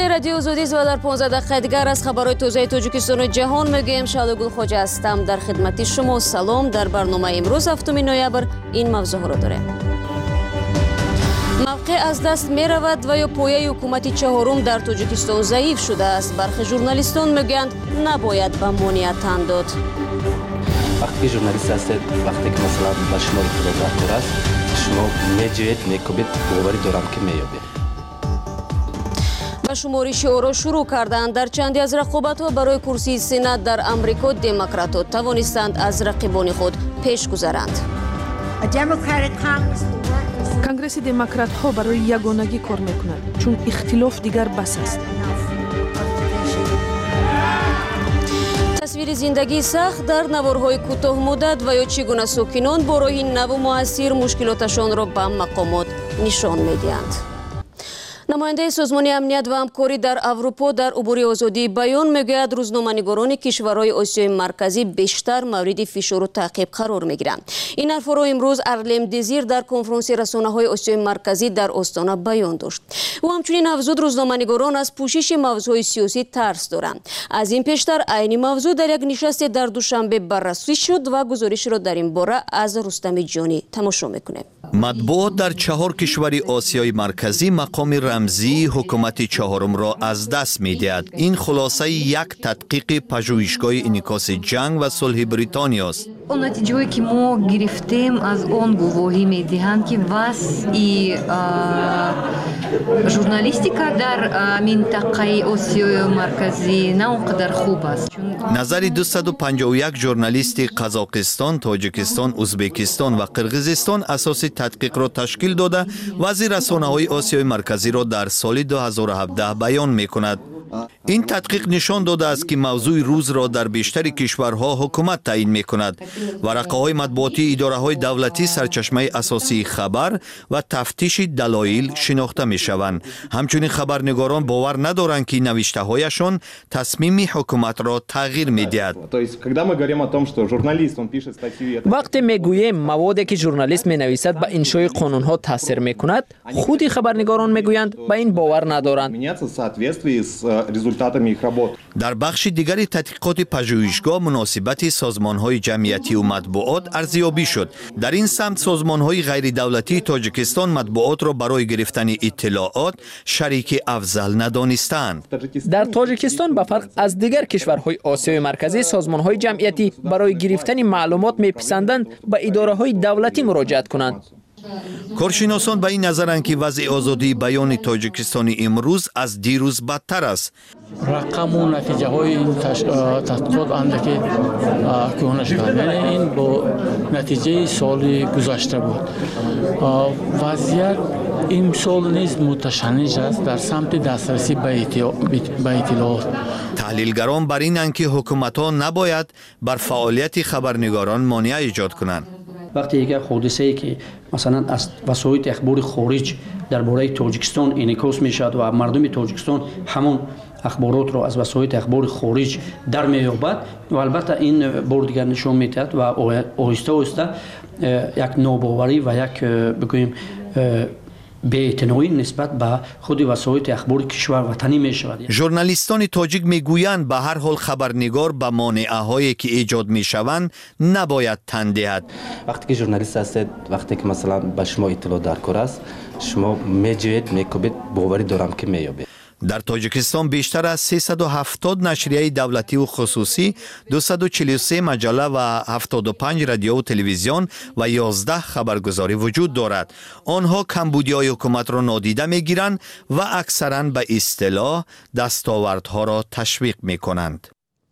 شنونده رادیو زودیز و در 15 دقیقه دیگر از خبرهای تازه تاجیکستان و جهان میگیم. شادگل خواجه هستم در خدمت شما. سلام. در برنامه امروز 7 نوامبر این موضوع ها را داریم. موقع از دست می رود و یا پایه حکومت چهارم در تاجیکستان ضعیف شده است. برخی ژورنالیستان میگویند نباید به مانع تن داد. وقتی ژورنالیست هستید، وقتی که مثلا با شما اطلاعات دارد، شما میجوید میکوبید، باوری دارم که میابید. و شمارش او را شروع کردند. در چندی از رقابت‌ها برای کرسی سنا در امریکا دموکرات‌ها توانستند از رقیبان خود پیش گذرند. کانگرس دموکرات‌ها برای یگانگی کار می‌کند، چون اختلاف دیگر بس است. تصویر زندگی سخت در نوارهای کوتاه مدت و یا چگونه ساکنان با راه نو و موثر مشکلاتشان را به مقامات نشان می‌دهند. نماینده سازمان امنیت و همکاری در اروپا در عبور آزادی بیان میگوید روزنامه‌نگاران کشورهای آسیای مرکزی بیشتر مورد فشار و تعقیب قرار میگیرند. این حرف را امروز ارلم دزیر در کنفرانس رسانه‌های آسیای مرکزی در آستانه بیان داشت. او همچنین افزود روزنامه‌نگاران از پوشش موضوعات سیاسی ترس دارند. از این پیشتر عین موضوع در یک نشست در دوشنبه بررسی شد و گزارش را در این باره از رستم جانی تماشا میکنیم. مطبوعات در 4 کشور آسیای مرکزی مقام رمزی حکومت چهارم را از دست می‌دهد. این خلاصه یک تدقیق پژوهشگاه انعکاس جنگ و صلح بریتانیا است. اون نتیجه‌ای که ما گرفتیم از آن گواهی می‌دهند که وضع ژورنالیستیکا در منطقه آسیای مرکزی نه اونقدر خوب است. نظر 251 ژورنالیست قزاقستان، تاجیکستان، ازبکستان و قرقیزستان اساس تدقیق را تشکیل داده وزیر رسانه‌های آسیای مرکزی را در سال 2017 بیان می‌کند. این تدقیق نشان داده است که موضوع روز را در بیشتر کشورها حکومت تعیین می‌کند. ورقه‌های مطبوعاتی اداره‌های دولتی سرچشمه اساسی خبر و تفتیش دلایل شناخته می‌شوند. همچنین خبرنگاران باور ندارند که نوشته‌هایشان تصمیم حکومت را تغییر می‌دهد. وقتی میگوییم موادی که ژورنالیست می‌نویسد به انشای قانون‌ها تاثیر می‌کند، خود خبرنگاران می‌گویند به این باور ندارند. در بخش دیگری تحقیقات پژوهشگاه مناسبت سازمان‌های جمعیتی و مطبوعات ارزیابی شد. در این سمت سازمان‌های غیر دولتی تاجیکستان مطبوعات را برای گرفتن اطلاعات شریک افضل ندانستند. در تاجیکستان به فرق از دیگر کشورهای آسیای مرکزی سازمان‌های جمعیتی برای گرفتن معلومات می‌پسندند به اداره‌های دولتی مراجعت کنند. کارشناسان به این نظرند که وضع آزادی بیان تاجیکستان امروز از دیروز بدتر است. رقم و نتیجه های این تحقیقات اندکی کهنه شدند، یعنی این با نتیجه سال گذشته بود. وضعیت این سال نیز متشنج است در سمت دسترسی به اطلاعات. تحلیلگران بر اینند که حکومت‌ها نباید بر فعالیت خبرنگاران مانع ایجاد کنند. وقتی یک حادثه‌ای که مثلا از وسایل اخبار خارج درباره تاجیکستان انعکاس می‌شود و مردم تاجیکستان همون اخبارات را از وسایل اخبار خارج در می‌یابد و البته این بار دیگر نشان می‌دهد و آهسته آهسته یک ناباوری و یک بگوییم بی‌اعتنایی نسبت به خود وسایل اخبار کشور وطنی می شود. ژورنالیستان تاجیک میگویند به هر حال خبرنگار به مانعه‌هایی که ایجاد میشوند نباید تن دهد. وقتی که ژورنالیست هستید، وقتی که مثلا به شما اطلاع در کار است، شما میجوید میکوبید، باوری دارم که میابید. در تاجیکستان بیشتر از 370 نشریه دولتی و خصوصی، 243 مجله و 75 رادیو و تلویزیون و 11 خبرگزاری وجود دارد. آنها کمبودی‌های حکومت را نادیده می‌گیرند و اکثراً به اصطلاح دستاوردها را تشویق می‌کنند.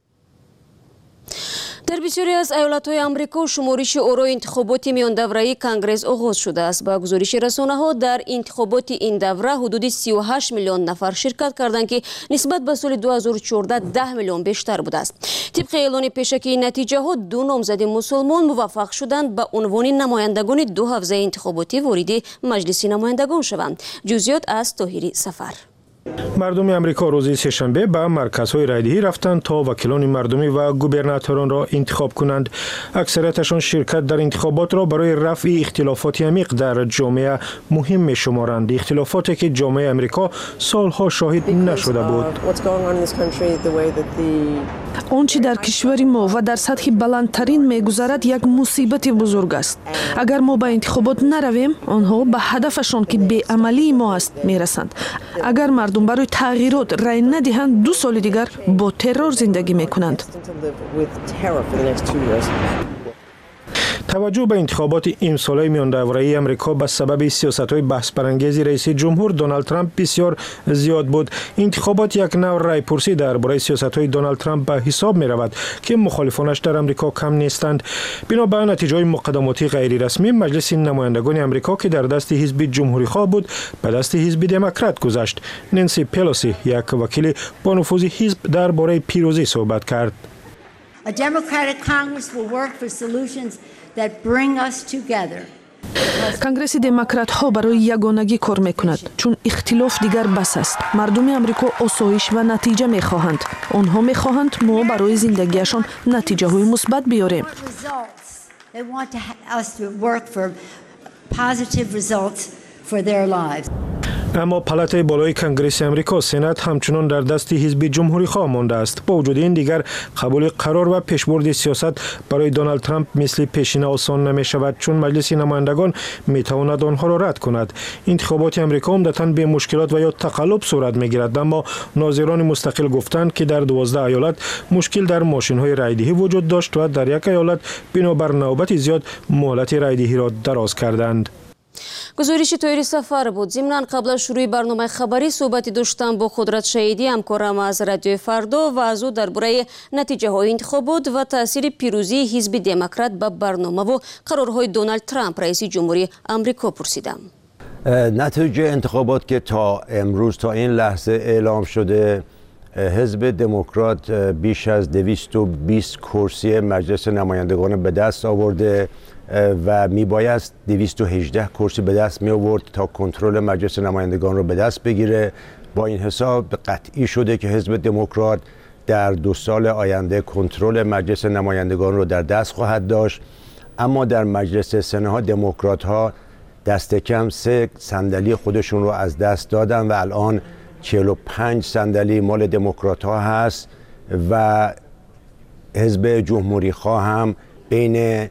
در بسیاری از ایالت‌های آمریکا شمارش آرای انتخابات میان دوره‌ای کانگرس آغاز شده است. با گزارش رسانه‌ها در انتخابات این دوره حدود 38 میلیون نفر شرکت کردند که نسبت به سال 2014 10 میلیون بیشتر بوده است. طبق اعلان پیشکی نتیجه‌ها 2 نامزد مسلمان موفق شدند به عنوان نمایندگان 2 حوزه انتخاباتی وارد مجلس نمایندگان شوند. جزئیات از طاهری سفر. مردم امریکا روز سه‌شنبه به مرکزهای رایدهی رفتند تا وکیلان مردمی و گوبرناتوران را انتخاب کنند. اکثریتشان شرکت در انتخابات را برای رفع اختلافات عمیق در جامعه مهم می‌شمارند. اختلافاتی که جامعه امریکا سالها شاهد نشده بود. آنچه در کشور ما و در سطح بلندترین می‌گذرد یک مصیبت بزرگ است. اگر ما به انتخابات نرویم، آنها به هدفشان که بی‌عملی ما است می‌رسند. اگر مردم برای تغییرات رای ندهند، 2 سال دیگر با ترور زندگی می‌کنند. توجه به انتخابات امساله میان دوره‌ای امریکا به سبب سیاست‌های بحث برانگیز رئیس جمهور دونالد ترامپ بسیار زیاد بود. انتخابات یک نوع رای‌پرسی درباره سیاست‌های دونالد ترامپ به حساب می‌رود که مخالفانش در امریکا کم نیستند. بنابر نتیجه مقدماتی غیر رسمی، مجلس نمایندگان امریکا که در دست حزب جمهوری‌خواه بود، به دست حزب دموکرات گذشت. نانسی پلوسی، یک وکیل با نفوذ حزب، درباره پیروزی صحبت کرد. A Democratic Congress will work for solutions that bring us together. کنگرس دموکرات ها برای یگانگی کار میکند، چون اختلاف دیگر بس است. مردم امریکا آسایش و نتیجه میخواهند. آنها میخواهند ما برای زندگیشان نتیجه های مثبت بیاریم. They want us to work for positive results for their lives. اما پالاتای بالای کنگرس امریکا سنات همچنان در دست حزب جمهوری خواه مانده است. با وجود این دیگر قبول قرار و پیشبرد سیاست برای دونالد ترامپ مثل پیشین آسان نمی شود، چون مجلس نمایندگان می تواند آنها را رد کند. انتخابات امریکا عمدتاً به مشکلات و یا تقلب صورت می گیرد، اما ناظران مستقل گفتند که در 12 ایالت مشکل در ماشین های رایدهی وجود داشت و در یک ایالت بنابر نوبت زیاد مهلت رایدهی را دراز کردند. گزارش تویری سفر بود. ضمناً قبل از شروع برنامه خبری صحبتی داشتم با قدرت شهیدی، همکارم از رادیو فردا، و از او درباره نتیجه های انتخابات و تاثیر پیروزی حزب دموکرات به برنامه و قرارهای دونالد ترامپ رئیس جمهوری آمریکا پرسیدم. نتیجه انتخابات که تا امروز تا این لحظه اعلام شده، حزب دموکرات بیش از 220 کرسی مجلس نمایندگان به دست آورده و میبایست 218 کرسی به دست می آورد تا کنترل مجلس نمایندگان رو به دست بگیره. با این حساب قطعی شده که حزب دموکرات در 2 سال آینده کنترل مجلس نمایندگان رو در دست خواهد داشت. اما در مجلس سنا دموکرات ها دست کم 3 صندلی خودشون رو از دست دادن و الان 45 صندلی مال دموکرات ها هست و حزب جمهوری خواه هم بین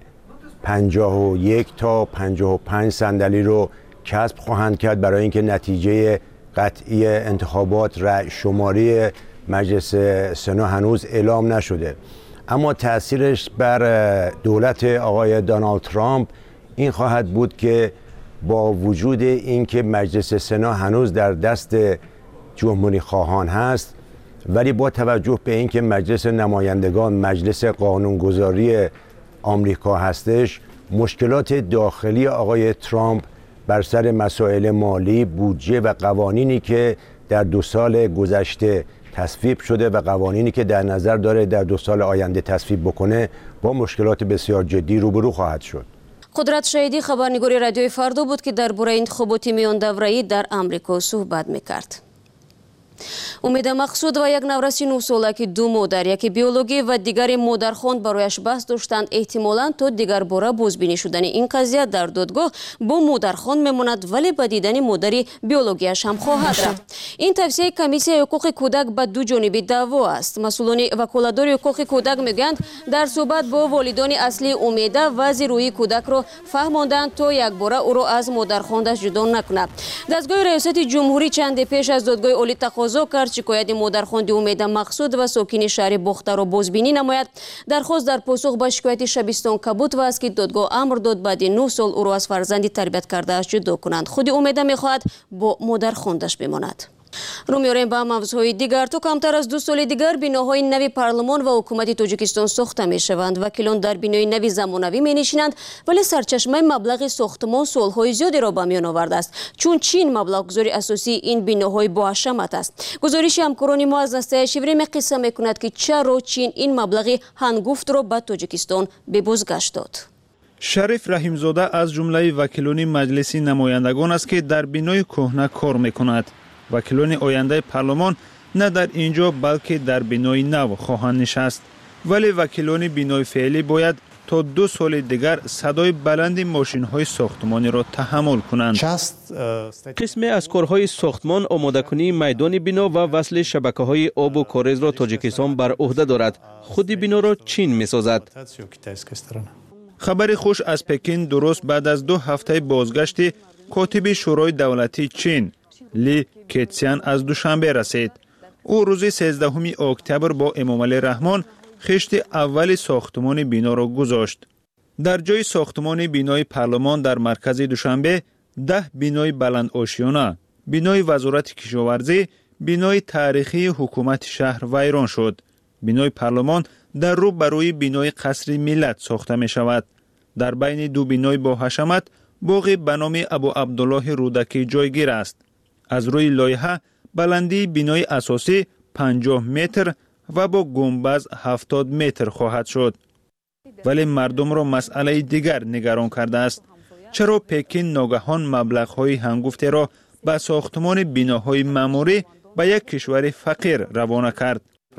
51 تا 55 صندلی رو کسب خواهند کرد برای اینکه نتیجه قطعی انتخابات رأی شماری مجلس سنا هنوز اعلام نشده. اما تأثیرش بر دولت آقای دونالد ترامپ این خواهد بود که با وجود اینکه مجلس سنا هنوز در دست جمهوری خواهان هست، ولی با توجه به اینکه مجلس نمایندگان مجلس قانونگذاری آمریکا هستش، مشکلات داخلی آقای ترامپ بر سر مسائل مالی، بودجه و قوانینی که در 2 سال گذشته تصویب شده و قوانینی که در نظر داره در 2 سال آینده تصویب بکنه با مشکلات بسیار جدی روبرو خواهد شد. قدرت شهیدی خبرنگار رادیوی فردا بود که درباره انتخابات میان دوره‌ای در آمریکا صحبت میکرد. امید مقصود و یک نورسی 9 ساله که 2 مادر، یکی بیولوژی و دیگری مادرخواند برایش بحث داشتند، احتمالاً تا دیگر باره بازبینی شدن این قضیه در دادگاه با مادرخواند میماند، ولی با دیدن مادری بیولوژیش هم خواهد رفت. این توصیه کمیسیون حقوق کودک به 2 جانبه دعوا است. مسئولان وکالتدار حقوق کودک میگویند در صحبت با والدان اصلی امید وضع روحی کودک را فهماندند تا یک باره او را از مادرخواندش جدا نکند. دستگاه ریاست جمهوری چند پیش از دادگاه عالی تقاضا کرد شکایت مادرخواند امید مقصود و ساکن شهر بختر را بازبینی نماید. درخواست در پاسخ به شکایت شبستان کبوت و است که دادگاه امر داد بعد 9 سال او را از فرزندی تربیت کرده اش جدا کنند. خود امید میخواهد با مادرخواندش بماند. رو میاریم به موضوعهای دیگر. تو کمتر از 2 سال دیگر بناهای نوی پارلمان و حکومت تاجیکستان ساخته می شوند. وکیلان در بنای نوی زمانوی می نشینند، ولی سرچشمه مبلغ ساختمان سالهای زیادی را به میان آورده است، چون چین مبلغ گذاری اساسی این بناهای با حشمت است. گزارش همکاران ما از نسته شیوریم قصه می کند که چرا چین این مبلغ هنگفت را به تاجیکستان به بازگشت داد. شریف رحیمزاده از جمله وکیلان مجلس نمایندگان است که در بنای کهنه کار می کند. وکیلان آینده پارلمان نه در اینجا بلکه در بینای نو خواهند نشست. ولی وکیلان بینای فعلی باید تا 2 سال دیگر صدای بلند ماشین های ساختمانی را تحمل کنند. قسم از کارهای ساختمان آماده کنی میدان بنا و وصل شبکه های آب و کاریز را تاجیکستان بر عهده دارد. خود بنا را چین می سازد. خبر خوش از پکین درست بعد از 2 هفته بازگشت کاتب شورای دولتی چین لی کیتسیان از دوشنبه رسید. او روز 13 اکتبر با امامعلی رحمان خشت اول ساختمان بینا را گذاشت. در جای ساختمان بینای پارلمان در مرکز دوشنبه 10 بینای بلند آشیانه، بینای وزارت کشاورزی، بینای تاریخی حکومت شهر ویران شد. بینای پارلمان در رو برای بینای قصر ملت ساخته می شود. در بین 2 بینای با حشمت باغ به نام ابو عبدالله رودکی جایگیر است. از روی لایحه بلندی بینای اساسی 50 متر و با گنبد 70 متر خواهد شد. ولی مردم را مسئله دیگر نگران کرده است. چرا پکین ناگهان مبلغ‌های هنگفته را به ساختمان بیناهای معماری به یک کشور فقیر روانه کرد؟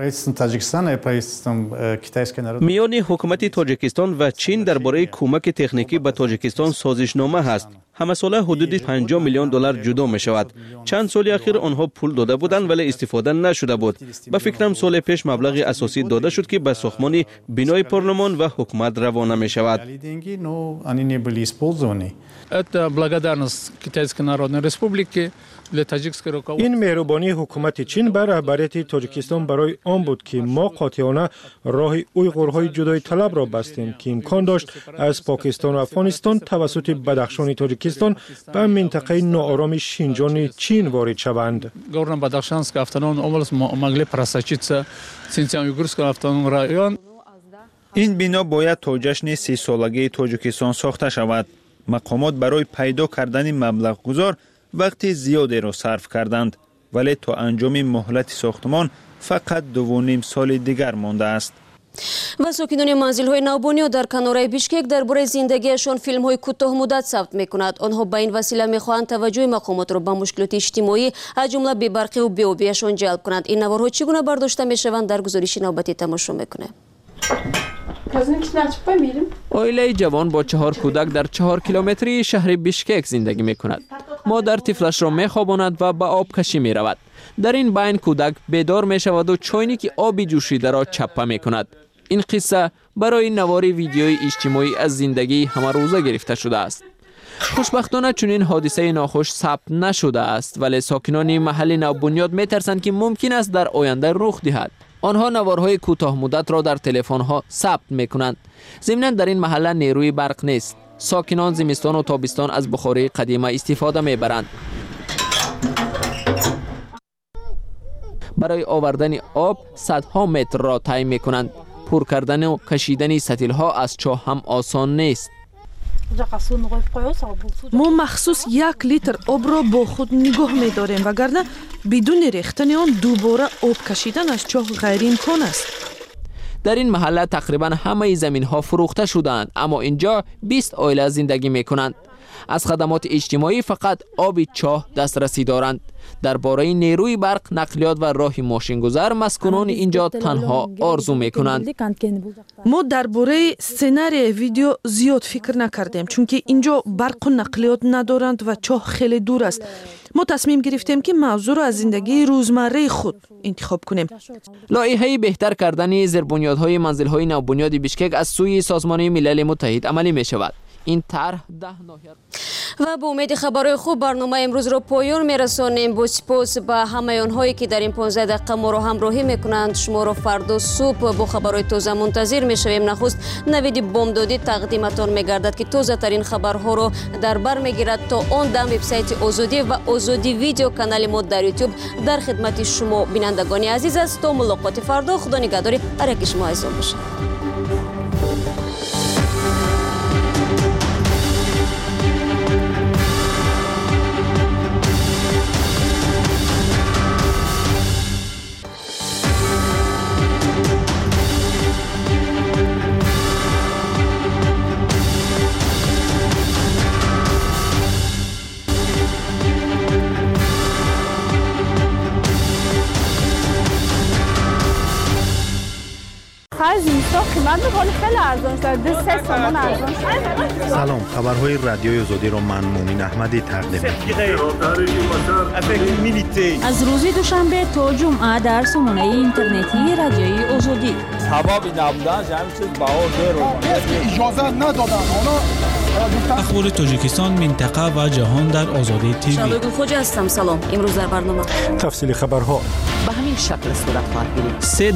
میان حکومت تاجیکستان و چین درباره کمک تکنیکی به تاجیکستان سازشنامه هست. همه ساله حدود 50 میلیون دلار جدا می شود. چند سال اخیر آنها پول داده بودند ولی استفاده نشده بود. به فکرم سال پیش مبلغ اساسی داده شد که به ساختمان بینای پارلمان و حکومت روانه می شود. این مهربانی حکومت چین بر رهبریت تاجیکستان برای آن بود که ما قاطعانه راه اویغورهای جدایی طلب را بستیم که امکان داشت از پاکستان و افغانستان توسط بدخشان تاجیکستان به منطقه ناآرام شینجان چین وارد شوند. این بنا باید تا جشن 30 سالگی تاجیکستان ساخته شود. مقامات برای پیدا کردن مبلغ گذار وقتی زیادی را صرف کردند ولی تا انجام مهلت ساختمان فقط 2.5 سال دیگر مانده است. و ساکنان منزل‌های نوبنیاد در کناره بیشکک درباره زندگیشان فیلم‌های کوتاه مدت ثبت می‌کنند. آنها با این وسیله می‌خواهند توجه مقامات را به مشکلات اجتماعی از جمله بی‌برقی و بی‌آبی‌شان جلب کنند. این نوارها چگونه برداشته می‌شوند در گزارش نوبتی تماشا می‌کنیم. عائله جوان با 4 کودک در 4 کیلومتری شهر بیشکک زندگی می‌کند. مادر طفلش را می‌خواباند و به آب کشی می‌رود. در این بین کودک بیدار می‌شود و چاینک آبی جوشیده را چپه می‌کند. این قصه برای نوار ویدیوی اجتماعی از زندگی همه روزه گرفته شده است. خوشبختانه چنین حادثه ناخوش ثبت نشده است ولی ساکنان محل نوبنیاد می‌ترسند که ممکن است در آینده رخ دهد. آنها نوارهای کوتاه مدت را در تلفن‌ها ثبت می‌کنند. ضمناً در این محله نیروی برق نیست. ساکنان زمستان و تابستان از بخاری قدیمه استفاده می‌برند. برای آوردن آب صدها متر را طی می‌کنند. پر کردن و کشیدن ستیل‌ها از چاه هم آسان نیست. ما مخصوص 1 لیتر آب را با خود نگاه می‌داریم وگرنه بدون ریختن آن دوباره آب کشیدن از چاه غیر امکان است. در این محله تقریبا همه زمین‌ها فروخته شدند اما اینجا 20 عائله زندگی می‌کنند. از خدمات اجتماعی فقط آب چاه دسترسی دارند. درباره نیروی برق، نقلیات و راه ماشین‌گذر مسکونان اینجا تنها آرزو می‌کنند. ما درباره سناریوی ویدیو زیاد فکر نکردیم چون که اینجا برق و نقلیات ندارند و چاه خیلی دور است. ما تصمیم گرفتیم که موضوع را از زندگی روزمره خود انتخاب کنیم. لایحه بهتر کردن زیربنیادهای منزل‌های نوبنیاد بیشکک از سوی سازمان ملل متحد عملی می‌شود. این طرح 10 ناحیه و با امید خبرهای خوب برنامه امروز را پایان میرسانیم. با سپاس به همه آنهایی که در این 15 دقیقه ما را همراهی میکنند. شما را فردا صبح با خبرهای تازه منتظر میشویم. نخست نوید بامدادی تقدیمتان میگردد که تازه ترین خبرها را در بر میگیرد. تا آن دم وبسایت آزادی و آزادی ویدیو کانال ما در یوتیوب در خدمت شما بینندگان عزیز است. تا ملاقات فردا، خدا نگهدار هر یک شما عزیزان باشد. خرج اینستا قیمت میکنه خیلی ارزان شده 3 تومان ارزان شده. سلام، خبرهای رادیوی آزادی رو من مومین احمدی تقدیم می‌کنم. از روز دوشنبه تا جمعه در سامانه اینترنتی رادیوی آزادی. حبابی نبودن همین چیز بهار اجازه ندادن. اخبار تاجیکستان، منطقه و جهان در آزادی تیوی. شادو خوجا هستم. سلام. امروز در برنامه تفصیل خبرها به همین شکل صورت خواهد گرفت.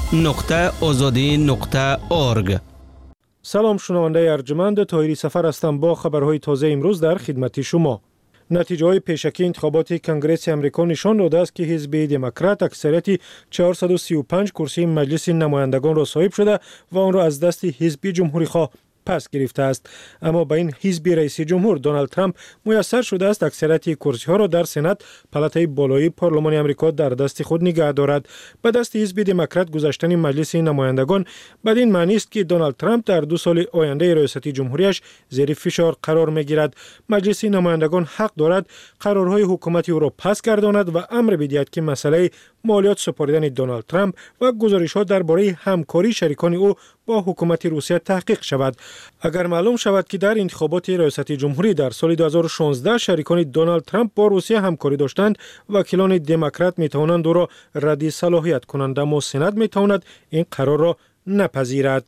www.azadi.org. سلام شنونده ارجمند، طاهری سفر هستم با خبرهای تازه امروز در خدمت شما. نتیجه های پیشکی انتخابات کنگره امریکا نشان داده است که حزب دموکرات اکثریت 435 کرسی مجلس نمایندگان را صاحب شده و آن را از دست حزب جمهوری خواه پس گرفته است. اما با این حزب رئیس جمهور دونالد ترامپ میسر شده است اکثریت کرسی ها را در سنا پالاتای بالای پارلمان آمریکا در دست خود نگه دارد. به دست حزب دموکرات گذاشتن مجلس نمایندگان بدین معنی است که دونالد ترامپ در 2 سال آینده ریاست جمهوریش زیر فشار قرار میگیرد. مجلس نمایندگان حق دارد قرارهای حکومت او را پس گرداند و امر بدهد که مسئله مالیات سپردن دونالد ترامپ و گزارش‌ها درباره همکاری شریکان او با حکومت روسیه تحقیق شود. اگر معلوم شود که در انتخابات ریاست جمهوری در سال 2016 شریکان دونالد ترامپ با روسیه همکاری داشتند، وکیلان دموکرات میتوانند او را رد صلاحیت کنند، اما سنا میتواند این قرار را نپذیرد.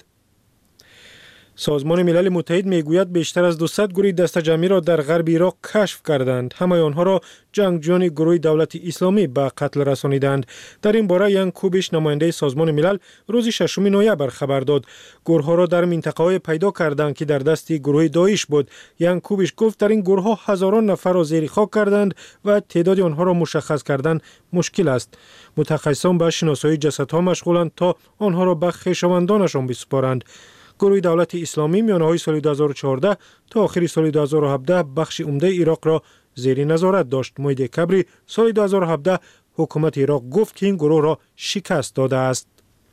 سازمان ملل متحد میگوید بیشتر از 200 گروه دست جمعی را در غرب عراق کشف کردند. همه آنها را جنگجویان گروه دولت اسلامی به قتل رسانیدند. در این باره یان کوبیش نماینده سازمان ملل روز 6 نوامبر خبر داد. گروه ها را در منطقه‌های پیدا کردند که در دست گروه داعش بود. یان کوبیش گفت در این گروه ها هزاران نفر را زیر خاک کردند و تعداد آنها را مشخص کردن مشکل است. متخصصان به شناسایی جسدها مشغولند تا آنها را به خویشاوندانشان بسپارند. گروه دولت اسلامی میانه‌های سال 2014 تا آخر سال 2017 بخش عمده عراق را زیر نظارت داشت. ماه دکبر سال 2017 حکومت عراق گفت که این گروه را شکست داده است.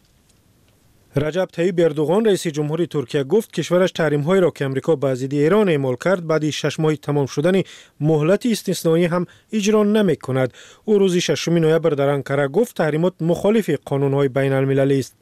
رجب طیب اردوغان رئیس جمهوری ترکیه گفت کشورش تحریم‌هایی را که آمریکا به ضد ایران اعمال کرد بعد از 6 ماه تمام شدن مهلت استثنایی هم اجرا نمی‌کند. او روز 6 نوامبر در انقره گفت تحریمات مخالف قانون‌های بین‌المللی است.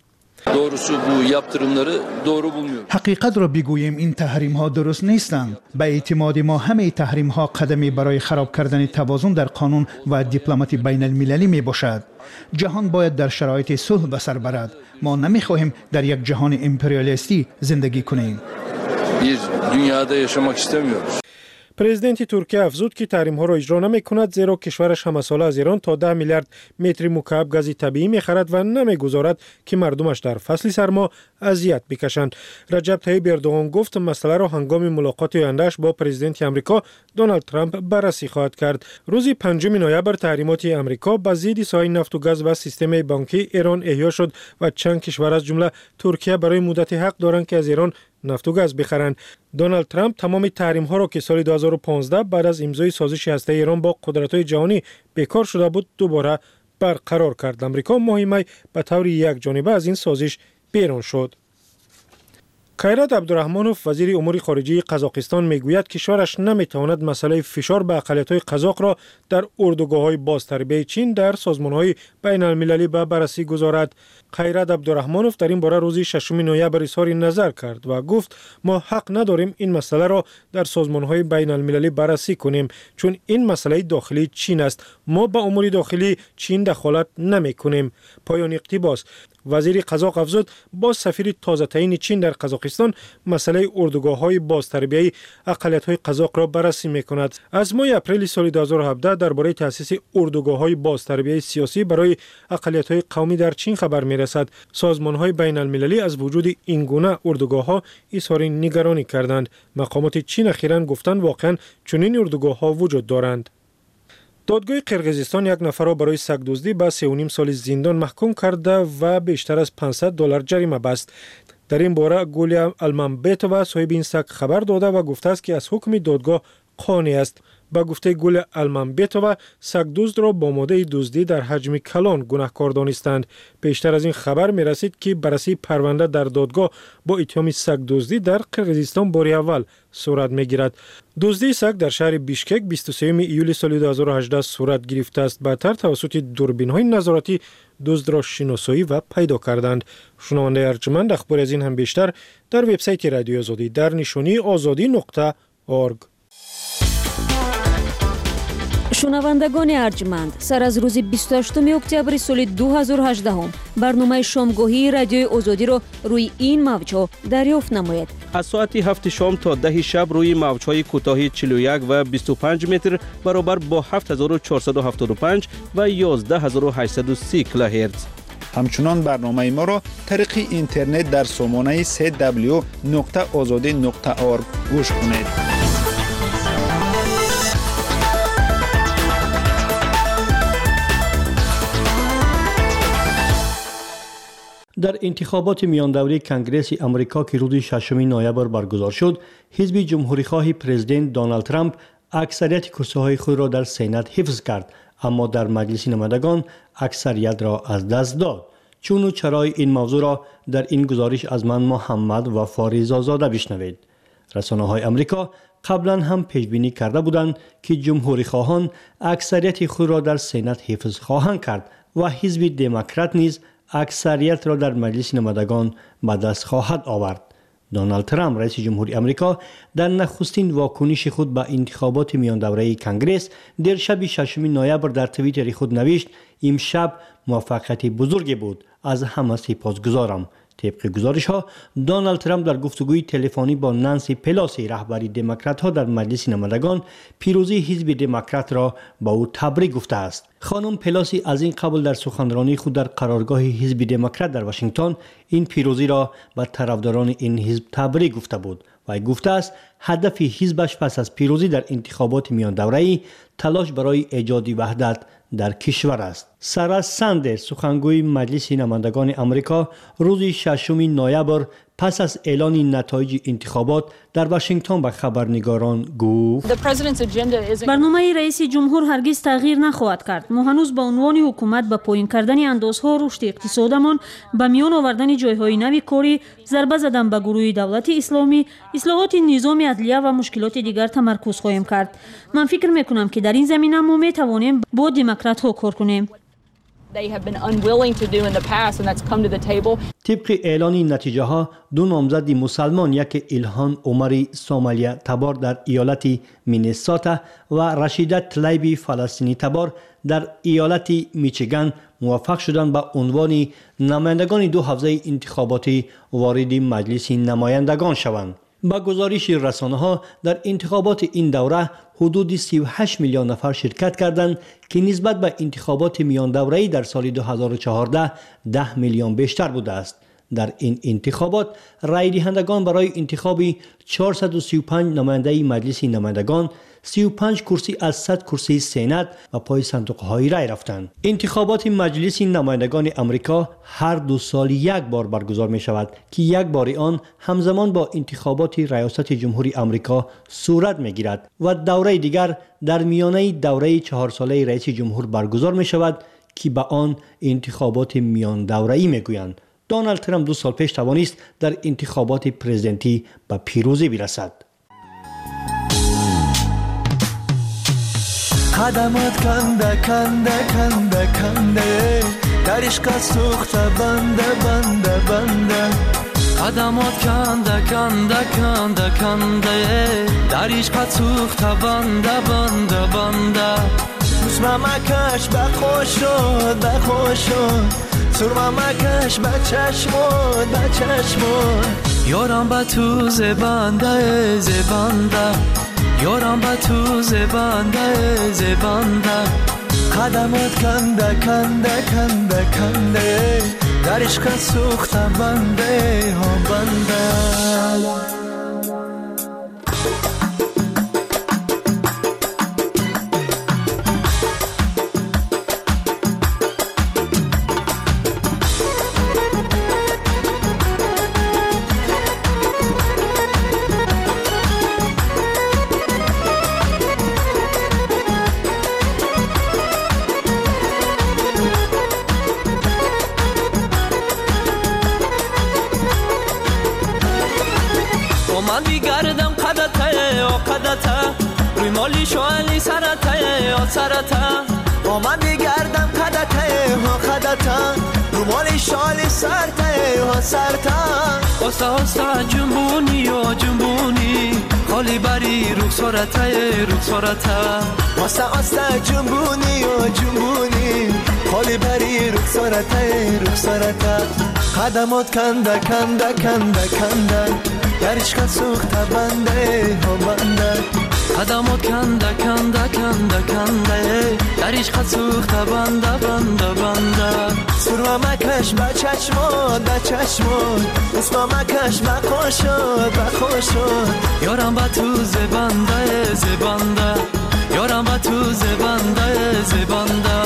حقیقت را بگوییم این تحریم ها درست نیستند. به اعتماد ما همه تحریم ها قدمی برای خراب کردن توازن در قانون و دیپلماتی بین المللی می باشد. جهان باید در شرایط صلح به سر برد. ما نمی خواهیم در یک جهان امپریالیستی زندگی کنیم. پرزیدنت ترکیه افزود که تحریم ها را اجرا نمی کند زیرا کشورش همه ساله از ایران تا 10 میلیارد متر مکعب گاز طبیعی می خرد و نمی گذارد که مردمش در فصل سرما اذیت بکشند. رجب طیب اردوغان گفت مسئله را هنگام ملاقات آینده‌اش با پرزیدنت آمریکا دونالد ترامپ بررسی خواهد کرد. روز 5 نوامبر تحریمات آمریکا به ضد سایه نفت و گاز و سیستم بانکی ایران احیا شد و چند کشور از جمله ترکیه برای مدت حق دارند که از ایران نفت و گاز بخرند. دونالد ترامپ تمام تحریم ها را که سال 2015 بعد از امضای سازش هسته ایران با قدرت‌های جهانی بیکار شده بود دوباره برقرار کرد. آمریکا ماه می به طور یک جانبه از این سازش بیرون شد. خیرات عبدالرحمانوف وزیر امور خارجه قزاقستان میگوید کشورش نمیتواند مسئله فشار به اقلیت‌های قزاق را در اردوگاه‌های بازتربیه چین در سازمان‌های بین‌المللی به بررسی گذارد. خیرات عبدالرحمانوف در این باره روز 6 نوامبر اظهار نظر کرد و گفت ما حق نداریم این مسئله را در سازمان‌های بین‌المللی بررسی کنیم چون این مسئله داخلی چین است. ما به امور داخلی چین دخالت نمی‌کنیم. پایان اقتباس. وزیر قزاق افزود با سفیر تازه‌ترین چین در قزاقستان مسئله اردوگاه‌های بازتربیه اقلیت‌های قزاق را بررسی می‌کند. از ماه اپریل سال 2017 درباره تأسیس اردوگاه‌های بازتربیه سیاسی برای اقلیت‌های قومی در چین خبر می‌رسد. سازمان‌های بین‌المللی از وجود این گونه اردوگاه‌ها اظهار نگرانی کردند. مقامات چین اخیراً گفتند واقعاً چنین اردوگاه‌ها وجود دارند. دادگاه قرقیزستان یک نفر را برای سگ دزدی به 3.5 سال زندان محکوم کرده و بیشتر از $500 جریمه بست. در این باره گولیا المنبتووا صاحب این سگ خبر داده و گفته است که از حکم دادگاه قانع است. با گفته گل المنبتووا سگدزد را با ماده دزدی در حجم کلان گناهکار دانستند. پیشتر از این خبر می رسید که بررسی پرونده در دادگاه با اتهام سگدزدی در قرقیزستان بار اول صورت می گیرد. دزدی سگ در شهر بیشکک 23 ایول سال 2018 صورت گرفته است. بعدتر توسط دوربین های نظارتی دزد را شناسایی و پیدا کردند. شنونده ارجمند اخبار از این هم بیشتر در وبسایت رادیو آزادی در نشانی azadi.org. شنوندگان ارجمند، سر از روز 28 اکتبر سال 2018 برنامه شامگاهی رادیوی آزادی را روی این موج‌ها دریافت نمایید. از ساعت 7 شام تا 10 شب روی موج‌های کوتاه 41 و 25 متر برابر با 7475 و 11830 کیلوهرتز. همچنان برنامه ما را طریق اینترنت در سامانه www.azadi.org گوش کنید. در انتخابات میان دوره کنگره امریکا که روز 6 نوامبر برگزار شد، حزب جمهوری‌خواه پرزیدنت دونالد ترامپ اکثریت کرسی‌های خود را در سنات حفظ کرد، اما در مجلس نمایندگان اکثریت را از دست داد. چون و چرای این موضوع را در این گزارش از من محمد و فاریز آزاده بشنوید. رسانه‌های امریکا قبلا هم پیش بینی کرده بودند که جمهوری‌خواهان اکثریت خود را در سنات حفظ خواهند کرد و حزب دموکرات نیز اکثریت را در مجلس نمایندگان به دست خواهد آورد. دونالد ترامپ رئیس جمهوری آمریکا در نخستین واکنش خود به انتخابات میان دوره کنگره در شب 6 نوامبر در توییتر خود نوشت: امشب موفقیت بزرگی بود، از همه سپاسگزارم. طبق گزارش ها دونالد ترامپ در گفتگوی تلفنی با نانسی پلوسی رهبری دموکرات ها در مجلس نمایندگان پیروزی حزب دموکرات را با او تبریک گفته است. خانم پلوسی از این قبل در سخنرانی خود در قرارگاه حزب دموکرات در واشنگتن این پیروزی را به طرفداران این حزب تبریک گفته بود و گفته است هدف حزبش پس از پیروزی در انتخابات میان دوره‌ای تلاش برای ایجاد وحدت در کشور است. سارا ساندرز سخنگوی مجلس نمایندگان آمریکا روز 6 نوامبر پس از اعلان نتایج انتخابات در واشنگتن به خبرنگاران گفت: برنامه رئیس جمهور هرگز تغییر نخواهد کرد. ما هنوز با عنوان حکومت به پایین کردن اندازها رشد اقتصادمان، به میان آوردن جایهای نوی کاری، ضربه زدن به گروه دولت اسلامی، اصلاحات نظام عدلیه و مشکلات دیگر تمرکز خواهیم کرد. من فکر میکنم که در این زمینه ما میتوانیم با دموکرات ها کار کنیم. طبق اعلان نتیجه ها دو نامزد مسلمان، یک الهان عمری سومالیا تبار در ایالت مینیسوتا و رشیده طلیبی فلسطینی تبار در ایالت میچیگان موفق شدند به عنوان نمایندگان دو حوزه انتخاباتی وارد مجلس نمایندگان شوند. با گزارش رسانه‌ها در انتخابات این دوره حدود 38 میلیون نفر شرکت کردند که نسبت به انتخابات میان دوره‌ای در سال 2014 10 میلیون بیشتر بوده است. در این انتخابات رای دهندگان برای انتخاب 435 نماینده مجلس نمایندگان 35 کرسی از 100 کرسی سنات و پای صندوق‌های رای رفتند. انتخابات مجلس نمایندگان آمریکا هر 2 سال یک بار برگزار می شود که یک بار آن همزمان با انتخابات ریاست جمهوری آمریکا صورت می گیرد و دوره دیگر در میانه دوره 4 ساله رئیس جمهور برگزار می شود که به آن انتخابات میان دوره‌ای می گویند. دونالد ترامپ 2 سال پیش توانست در انتخابات پرزیدنتی به پیروزی برسد. قدمات کنده کنده کنده کنده در عشق سوخته بنده بنده بنده قدمات کنده کنده کنده کنده در عشق سوخته بنده بنده بنده مسمه مکش بخوش شد بخوش شد سرمه مکش بچشمود بچشمود یارم به تو زبنده زبنده یارم به تو زبنده زبنده قدمات کنده کنده کنده کنده در عشق سوخته بنده ها بنده من میگردم قدته و قدته روی مالی شوالی سرته و سرته من میگردم قدته و قدته روی مالی شوالی سرته و سرته آسته آسته جنبونی و جنبونی خالی بری رخسارته آسته آسته جنبونی و جنبونی خالی بری رخسارته قدمات کنده کنده کنده کنده در عشق سوخته بنده ها بنده قدمات کنده کنده کنده کنده در عشق سوخته بنده بنده بنده سرما مکش به چشمات به چشمات اسما مکش به خوشات به خوشات یارم به تو زبنده زبنده یارم به تو زبنده زبنده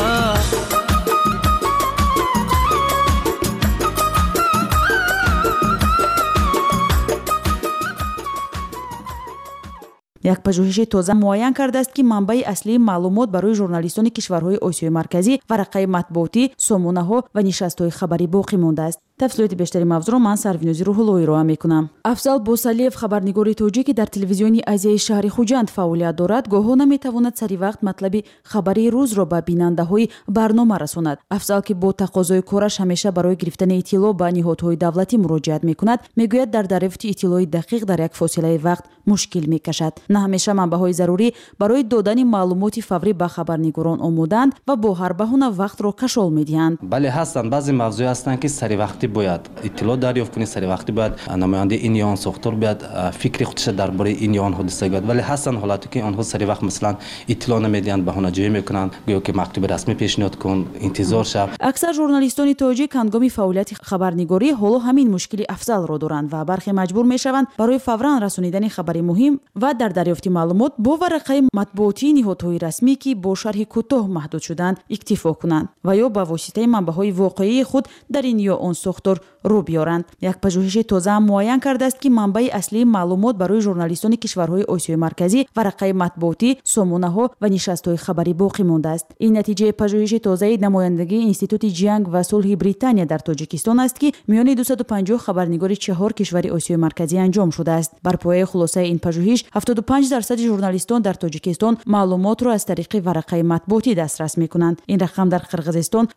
як пажӯҳиши тоза муайян кардааст ки манбаи аслии маълумот барои журналистони кишварҳои осиёи марказӣ варақаи матбуотӣ сомонаҳо ва нишастҳои хабарӣ боқӣ мондааст. тафсилоти бештари мавзӯъро ман сарвинӯзи рӯҳуллоӣ ироа мекунам. афзал босалиев хабарнигори тоҷик ки дар телевизиони азияи шаҳри хуҷанд фаъолият дорад гоҳона метавонад сари вақт матлаби хабари рӯзро ба бинандаҳои барнома расонад. афзал ки бо тақозои кораш ҳамеша барои гирифтани иттилоъ ба ниҳодҳои давлатӣ муроҷиат мекунад мегӯяд дар дарёфти иттилои дақиқ дар як фосилаи вақт мушкил мекашад. на ҳамеша манбаъҳои зарурӣ барои додани маълумоти фаврӣ ба хабарнигорон омодаанд ва бо ҳар баҳона вақтро кашол медиҳанд. бале ҳастанд баъзе мавзӯъ ҳастанд ки сари вақти бояд иттилоъ дарёфт кунӣ сари вақти бояд намояндаи ин ё он сохтор биёяд фикри худша дар бораи ин ё он ҳодиса гӯяд вале ҳастанд ҳолате ки онҳо сари вақт масалан иттилоъ намедиҳанд баҳонаҷӯӣ мекунанд гӯё ки мактуби расмӣ пешниҳод кун интизор шав. аксар журналистони тоҷик ҳангоми фаъолияти хабарнигорӣ ҳоло ҳамин мушкили афзалро доранд ва бархе маҷбур мешаванд барои фавран расонидани хабари муҳим ва дар дарёфти маълумот бо варақаи матбуотии ниҳодҳои расмӣ ки бо шарҳи кӯтоҳ маҳдуд шуданд иктифо кунанд ва ё ба воситаи манбаъҳои воқеии худ дар ин ё он сохтор рӯ биёранд. як пажӯҳиши тоза муайян кардааст ки манбаи аслии маълумот барои журналистони кишварҳои осиёи марказӣ варақаи матбуотӣ сомонаҳо ва нишастҳои хабарӣ боқӣ мондааст. ин натиҷаи пажӯҳиши тозаи намояндагии институти ҷанг ва сулҳи британия дар тоҷикистон аст ки миёни 250 хабарнигори 4 кишвари осиёи марказӣ анҷом шудааст. бар пояи хулосаи ин пажӯҳиш 75% журналистон дар тоҷикистон маълумотро аз тариқи варақаи матбуотӣ дастрас мекунанд. ин рақам дар қирғизистон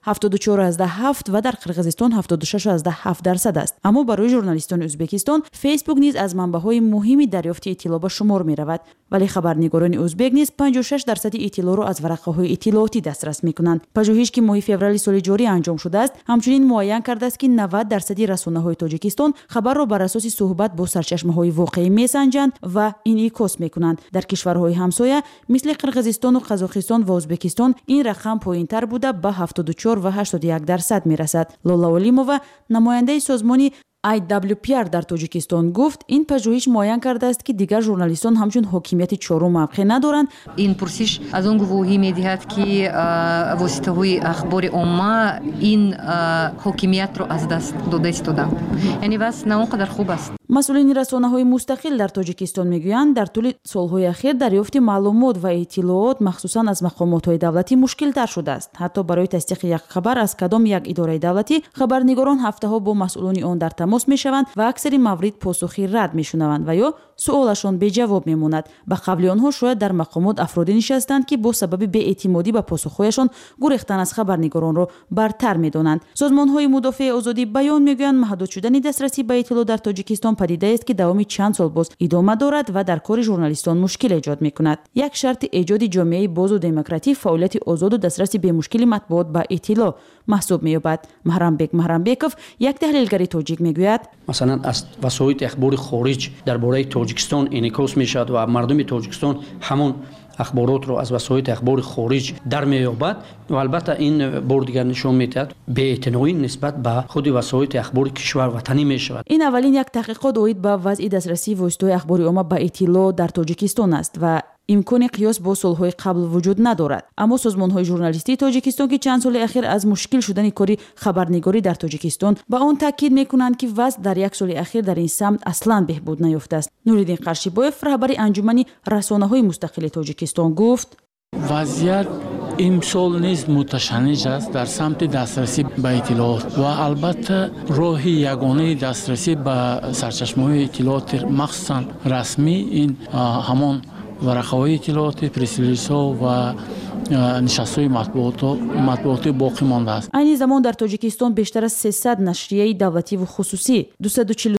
74.7 ва дар қирғизистон 76.7% аст. аммо барои журналистони ӯзбекистон фейсбук низ аз манбаъҳои муҳими дарёфти иттилоъ ба шумор меравад. вале хабарнигорони ӯзбек низ 56% иттилоъро аз варақаҳои иттилоотӣ дастрас мекунанд. пажӯҳиш ки моҳи феврали соли ҷорӣ анҷом шудааст ҳамчунин муайян кардааст ки 90% расонаҳои тоҷикистон хабарро бар асоси суҳбат бо сарчашмаҳои воқеӣ месанҷанд ва инъикос мекунанд. дар кишварҳои ҳамсоя мисли қирғизистону қазоқистон ва ӯзбекистон ин рақам поинтар буда ба 74 ва 81% мерасад. лола олимова намояндаи созмони IWPR дар тоҷикистон гуфт ин пажӯҳиш муайян кардааст ки дигар журналистон ҳамчун ҳокимияти чорум мавқеъ надоранд. ин пурсиш аз он гувоҳӣ медиҳад ки воситаҳои ахбори omma ин ҳокимиятро аз даст дода истоданд. яъне ваз на он қадар хуб аст. масъулини расонаҳои мустақил дар тоҷикистон мегӯянд дар тӯли солҳои ахир дарёфти маълумот ва иттилоот махсусан аз мақомотҳои давлатӣ мушкилтар шудааст. ҳатто барои тасдиқи як хабар аз кадом як идораи давлатӣ хабарнигорон ҳафтаҳо бо масъулони он дар тамос мешаванд ва аксари маврид посухи рад мешунаванд ва ё суолашон беҷавоб мемонад. ба қабли онҳо шояд дар мақомот афроде нишастанд ки бо сабаби беэътимодӣ ба посухҳояшон гурехтан аз хабарнигоронро бартар медонанд. созмонҳои мудофиаи озодии баён мегӯянд маҳдуд шудани дастрасӣ ба иттилоъ дар тоҷикистон падидааст ки давоми чанд сол боз идома дорад ва дар кори журналистон мушкил эҷод мекунад. як шарти эҷоди ҷомеаи бозу демократӣ фаъолияти озоду дастраси бемушкили матбуот ба иттилоъ маҳсуб меёбад. маҳрамбек маҳрамбеков як таҳлилгари тоҷик мегӯяд масалан аз васоити ахбори хориҷ дар бораи тоҷикистон инъикос мешавад ва мардуми тоҷикистон ҳамон ахборотро аз васоити ахбори хориҷ дар меёбад ва албатта ин бор дигар нишон медиҳад беэътиноӣ нисбат ба худи васоити ахбори кишвар ватанӣ мешавад. ин аввалин як таҳқиқот оид ба вазъи дастрасии воситаҳои ахбори omma ба иттилоъ дар тоҷикистон аст ва имкони қиёс бо солҳои қабл вуҷуд надорад. аммо созмонҳои журналистии тоҷикистон ки чанд соли ахир аз мушкил шудани кори хабарнигорӣ дар тоҷикистон ба он таъкид мекунанд ки вазъ дар як соли ахир дар ин самт аслан беҳбуд наёфтааст. нуриддин қаршибоев раҳбари анҷумани расонаҳои мустақили тоҷикистон гуфт вазъият امسال نیز متشنج است در سمت دسترسی به اطلاعات و البته راه یگانه دسترسی به سرچشمه‌های اطلاعات مخصوصا رسمی این همان ورقه‌های اطلاعات پرس ریلیزها و نشست‌های مطبوعاتی باقی مانده است. عین زمان در تاجیکستان بیشتر از 300 نشریه دولتی و خصوصی 240